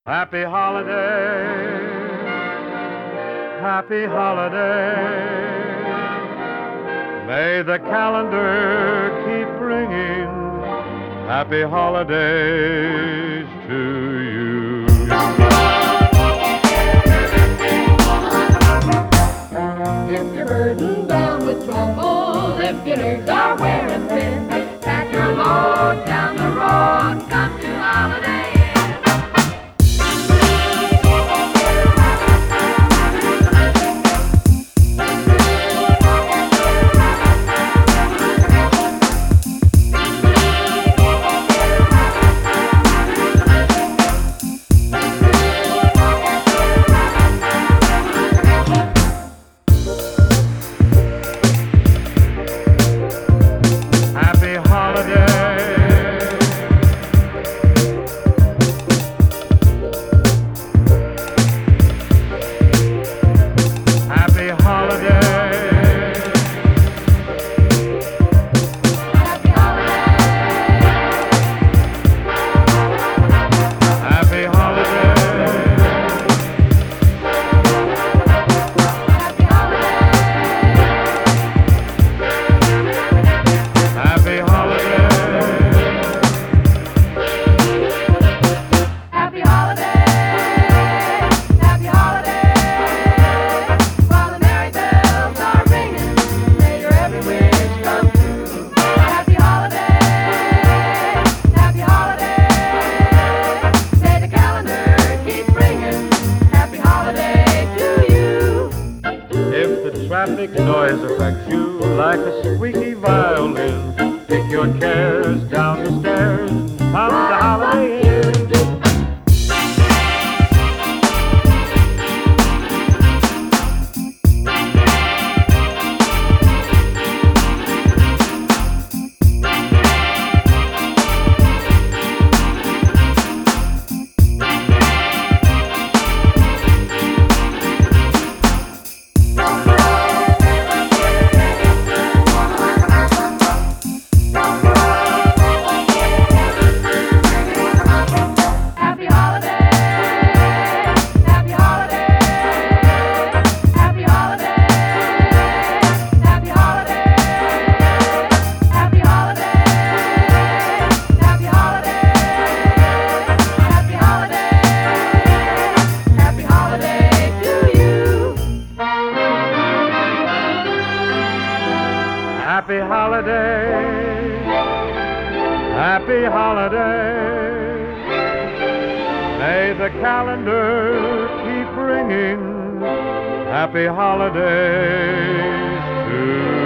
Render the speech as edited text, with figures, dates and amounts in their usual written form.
Happy holiday, happy holiday. May the calendar keep bringing happy holidays to you. If you're burdened down with trouble, if your nerves are wearing thin, pack your load down the road, come to Holiday Inn. Happy holiday, happy holiday, happy holiday, happy holiday. Happy holiday, happy holiday. While the merry bells are ringing, may your every wish come true. Happy holiday, happy holiday. May the calendar keep bringing happy holiday to you. If the traffic noise affects you like a squeaky violin, kick your cares down the stairs, come to Holiday Inn. Happy holiday, happy holiday, happy holiday, happy holiday, happy holiday, happy holiday, happy holiday, happy holiday to you. Happy holiday, happy holiday. May the calendar keep bringing happy holidays to